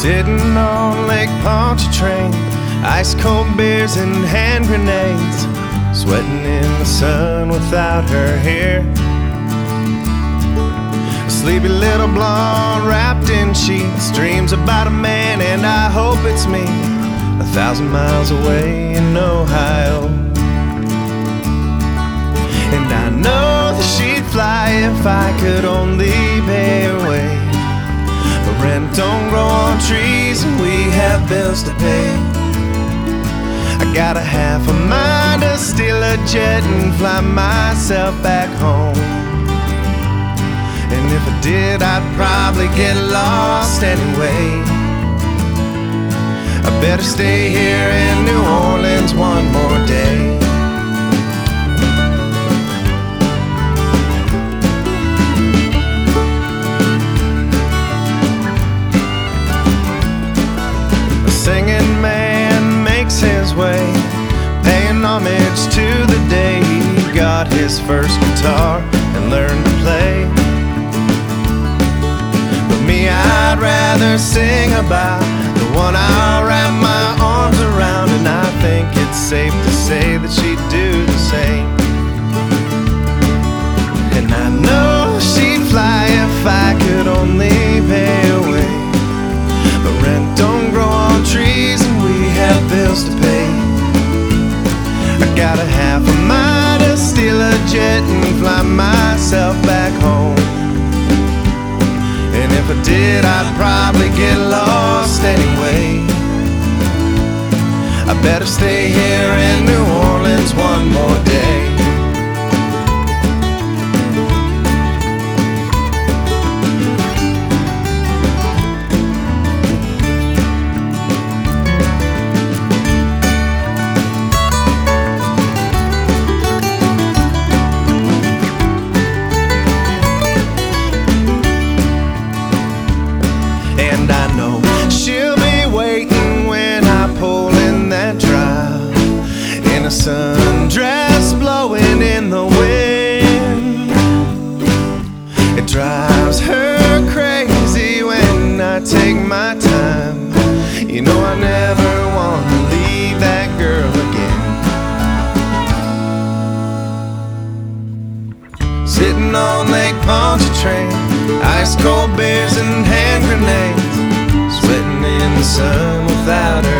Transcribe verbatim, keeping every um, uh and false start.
Sitting on Lake Pontchartrain, ice cold beers and hand grenades, sweating in the sun without her here. A sleepy little blonde wrapped in sheets, dreams about a man, and I hope it's me, a thousand miles away in Ohio. And I know that she'd fly if I could only pay her way. But rent don't grow on trees and we have bills to pay. I got a half a mind to steal a jet and fly myself back home. And if I did, I'd probably get lost anyway. I better stay here in New Orleans one more day. Singing man makes his way, paying homage to the day he got his first guitar and learned to play. But me, I'd rather sing about the one I'll wrap my arms around, and I think it's safe to say that she'd do the same. And I know she'd fly if I could only pay her way. But rent don't grow on trees and we have bills to pay. I got a half a mind to steal a jet and fly myself back home. And if I did, I'd probably get lost anyway. I better stay here in New Orleans one more day. And I know she'll be waiting when I pull in that drive, in a sundress blowing in the wind. It drives her crazy when I take my time. You know I never want to leave that girl again. Sitting on Lake Pontchartrain, ice cold beers and hand grenades, sweating in the sun without her